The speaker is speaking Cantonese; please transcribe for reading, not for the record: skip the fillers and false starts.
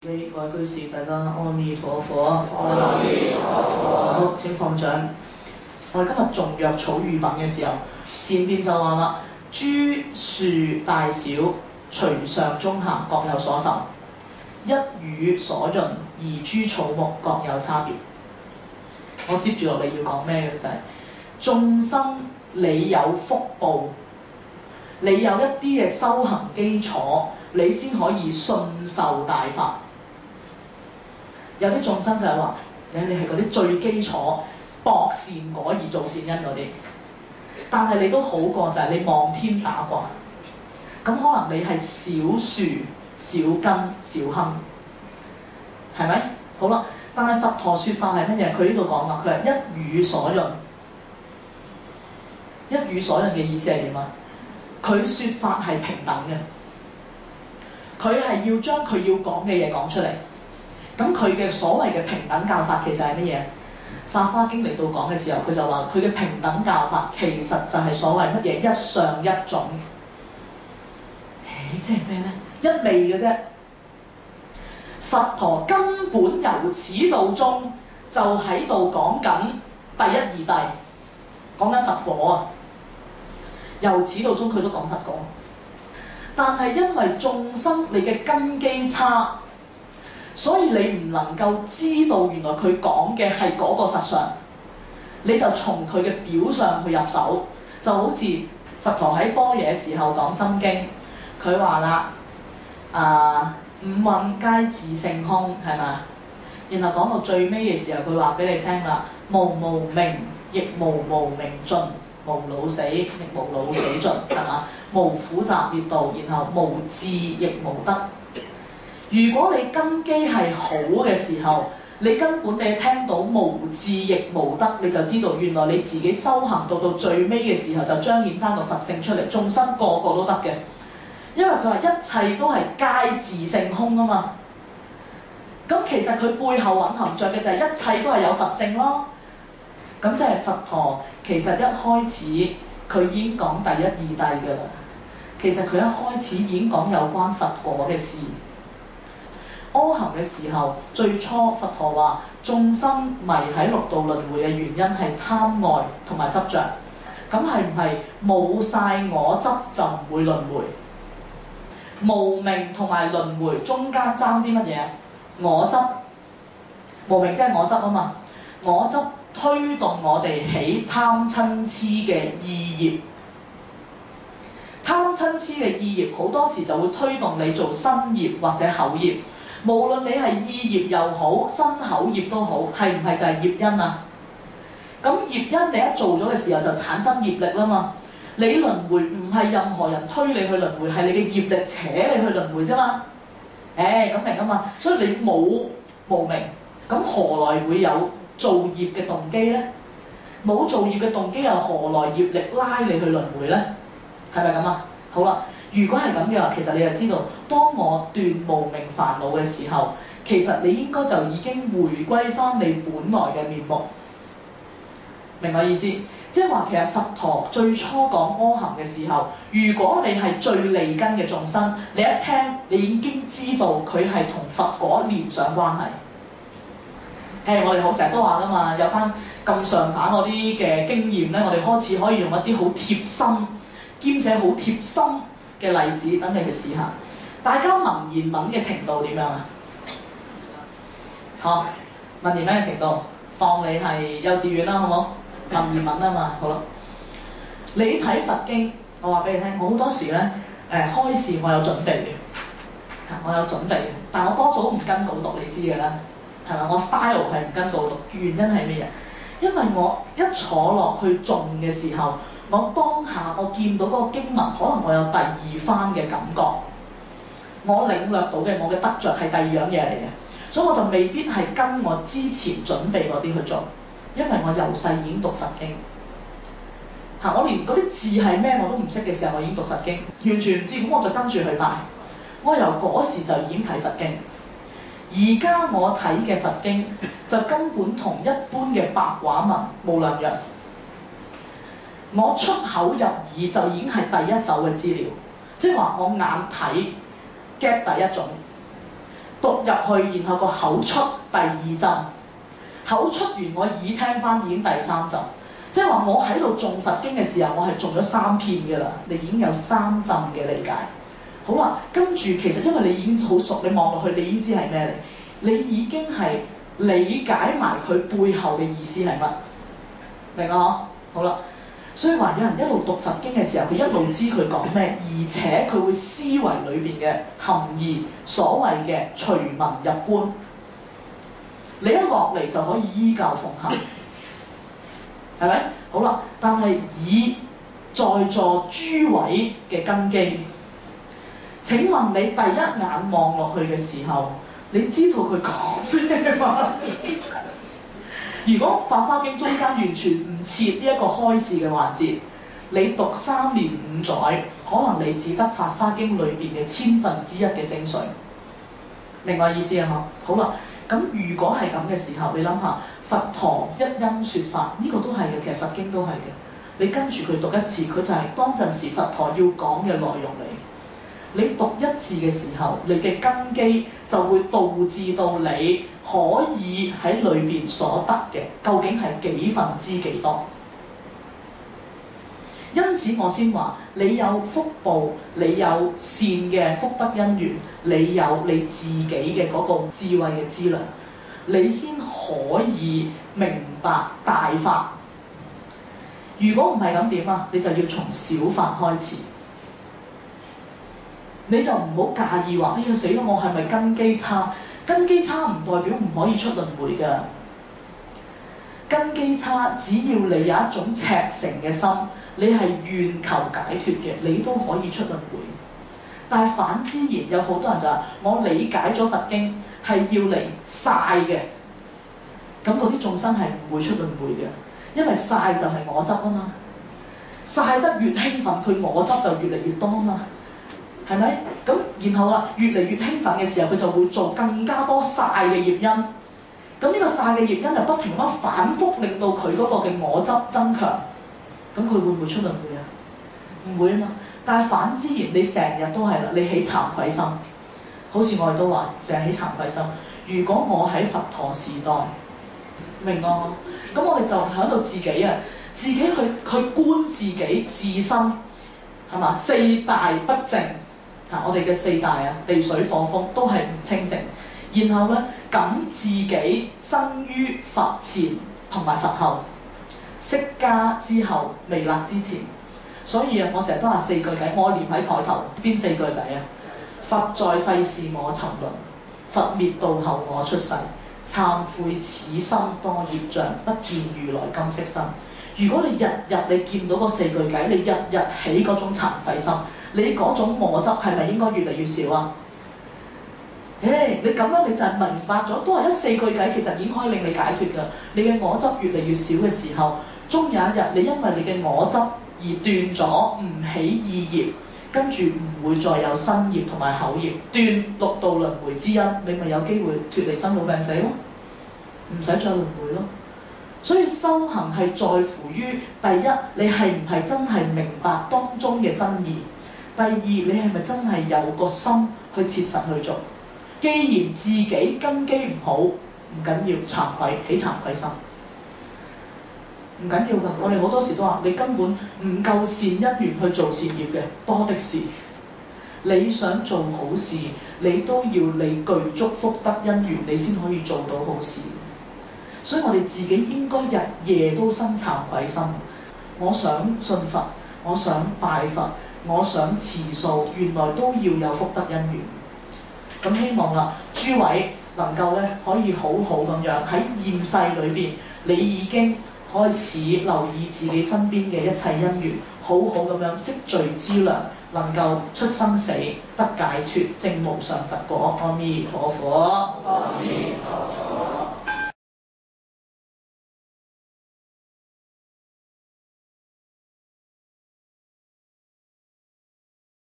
各位居士，大家阿彌陀佛。阿彌陀佛。好，請放掌。我哋今日誦藥草喻品嘅時候，前邊就話啦，諸樹大小，隨上中下各有所受，一語所潤，而諸草木各有差別。我接住落嚟要講咩嘅就係、眾生你有福報，你有一啲嘅修行基礎，你先可以信受大法。有啲眾生就係話，你係嗰啲最基礎博善果而做善因嗰啲，但係你都好過就係你望天打卦，咁可能你係小樹小根小坑，係咪？好啦，但係佛陀説法係乜嘢？佢呢度講話，佢係一語所潤。一語所潤嘅意思係點啊？佢説法係平等嘅，佢係要將佢要講嘅嘢講出嚟。咁佢嘅所謂嘅平等教法其實係乜嘢？《法華經》嚟到講嘅時候，佢就話佢嘅平等教法其實就係所謂乜嘢？一相一種。即係咩呢？一味嘅啫。佛陀根本由始到終就喺度講緊第一義諦，講緊佛果啊。由始到終佢都講佛果，但係因為眾生你嘅根基差，所以你唔能夠知道原來佢講嘅係嗰個實相，你就從佢嘅表上去入手，就好似佛陀喺般若時候講心經，佢話啦，五蘊皆自性空，係嘛？然後講到最尾嘅時候，佢話俾你聽啦，無明亦無明盡，無老死亦無老死盡，係嘛？無苦集滅道，然後無智亦無得。如果你根基係好嘅時候，你根本你聽到無智亦無得，你就知道原來你自己修行到最尾嘅時候就彰顯翻個佛性出嚟，眾生個個都得嘅。因為佢話一切都係皆自性空啊嘛。咁其實佢背後蘊含着嘅就係一切都係有佛性咯。咁即係佛陀其實一開始佢已經講第一義諦㗎啦。其實佢一開始已經講有關佛果嘅事。阿含嘅時候，最初佛陀話眾生迷喺六道輪迴嘅原因係貪愛同埋執着。咁係唔係冇晒我執就唔會輪迴？無明同埋輪迴中間爭啲乜嘢？我執，無明即係我執啊嘛。我執推動我哋起貪嗔痴嘅意業。貪嗔痴嘅意業好多時就會推動你做身業或者口業。無論你係意業又好，身口業都好，係唔係就係業因啊？咁業因你一做咗嘅時候就產生業力啦嘛。你輪迴唔係任何人推你去輪迴，係你嘅業力扯你去輪迴啫嘛。咁明啊嘛。所以你冇無明，咁何來會有造業嘅動機呢？冇造業嘅動機，又何來業力拉你去輪迴呢？係咪咁啊？好啦。如果係咁嘅話，其實你就知道，當我斷無明煩惱嘅時候，其實你應該就已經回歸翻你本來嘅面目。明我意思？即係話其實佛陀最初講阿含嘅時候，如果你係最利根嘅眾生，你一聽你已經知道佢係同佛果連上關係。我哋好成日都話噶嘛，有翻咁上下嗰啲嘅經驗咧，我哋開始可以用一啲好貼心兼且好貼心嘅例子等你去試下，大家文言文嘅程度點樣啊？好，文言文嘅程度，當你係幼稚園啦，好冇？文言文啊嘛，好啦。你睇佛經，我話俾你聽，我好多時咧開示我有準備嘅，我有準備嘅，但我多數都唔跟導讀，你知嘅啦，係咪？我 style 係唔跟導讀，原因係咩嘢？因為我一坐落去誦嘅時候，我當下我見到嗰個經文，可能我有第二番嘅感覺，我領略到嘅我嘅得着係第二樣嘢嚟嘅，所以我就未必係跟我之前準備嗰啲去做，因為我由細已經讀佛經，我連嗰啲字係咩我都唔識嘅時候，我已經讀佛經，完全唔知，咁我就跟住去拜。我由嗰時就已經睇佛經，而家我睇嘅佛經就根本同一般嘅白話文冇兩樣。我出口入耳就已經係第一手嘅資料，即係話我眼睇 get 第一種， 讀入去，然後個口出第二陣，口出完我耳聽翻已經第三陣，即係話我喺度誦佛經嘅時候，我係誦咗3遍嘅啦，你已經有3陣嘅理解。好啦，跟住其實因為你已經好熟，你望落去你已經知係咩嚟，你已經係理解埋佢背後嘅意思係乜，明啊？好啦。所以話有人一路讀佛經嘅時候，佢一路知佢講咩，而且佢會思維裏邊嘅含義，所謂嘅隨文入觀。你一落嚟就可以依教奉行，係咪？好啦，但係以在座諸位嘅根基，請問你第一眼望落去嘅時候，你知道佢講咩嗎？如果《法華經》中間完全唔設呢一個開示嘅環節，你讀3年5載，可能你只得《法華經》裏邊嘅1/1000嘅精髓，明我意思啊嘛？好啦，咁如果係咁嘅時候，你諗下，佛陀一因説法，呢個都係嘅，其實佛經都係嘅。你跟住佢讀一次，佢就係當陣時佛陀要講嘅內容嚟。你讀一次嘅時候，你嘅根基就會導致到你可以喺裏邊所得嘅究竟係幾分之幾多。因此我先話你有福報，你有善嘅福德因緣，你有你自己嘅嗰個智慧嘅資糧，你先可以明白大法。如果唔係咁點啊？你就要從小法開始。你就唔好介意話，哎呀死啦！我係咪根基差？根基差唔代表唔可以出輪迴㗎。根基差，只要你有一種赤誠嘅心，你係願求解脫嘅，你都可以出輪迴。但係反之然，有好多人就話：我理解咗佛經係要嚟晒嘅，咁嗰啲眾生係唔會出輪迴嘅，因為晒就係我執啊嘛。晒得越興奮，佢我執就越嚟越多啊嘛。係咪？咁然後啦，越嚟越興奮嘅時候，佢就會做更加多晒嘅業因。咁呢個晒嘅業因就不停咁反覆，令到佢嗰個嘅我執增強。咁佢會唔會出輪迴啊？唔會啊嘛。但係反之然，你成日都係啦，你起慚愧心。好似我哋都話，淨係起慚愧心。如果我喺佛陀時代，明啊？咁我哋就喺度自己啊，自己去觀自己自身，係嘛？4大不淨。我哋嘅4大啊，地水火風都係唔清淨。然後咧，感自己生於佛前同埋佛後，釋迦之後，彌勒之前。所以啊，我成日都話4句偈，我念喺台頭。邊4句偈啊？佛在世時我沉淪，佛滅度後我出世，懺悔此心多業障，不見如來金色身。如果你日日你見到嗰4句偈，你日日起嗰種慚愧心，你嗰種我執係咪應該越嚟越少啊？你咁樣你就係明白咗，都係一4句偈，其實已經可以令你解脫㗎。你嘅我執越嚟越少嘅時候，終有一日你因為你嘅我執而斷咗唔起意業，跟住唔會再有身業同埋口業，斷6道輪迴之因，你咪有機會脫離生老病死咯，唔使再輪迴咯。所以修行係在乎於第一，你係唔係真係明白當中嘅真義；第二，你係咪真係有個心去切實去做。既然自己根基唔好，唔緊要，慚愧，起慚愧心，唔緊要㗎。我哋好多時都話，你根本唔夠善因緣去做善業嘅，多的是。你想做好事，你都要你具足福德因緣，你先可以做到好事。所以我哋自己應該日夜都生慚愧心。我想信佛，我想拜佛，我想持素，原來都要有福德因緣。咁希望啦，諸位能夠咧可以好好咁樣喺現世裏邊，你已經開始留意自己身邊嘅一切因緣，好好咁樣積聚資糧，能夠出生死得解脫，證無上佛果。阿彌陀佛。阿彌陀佛。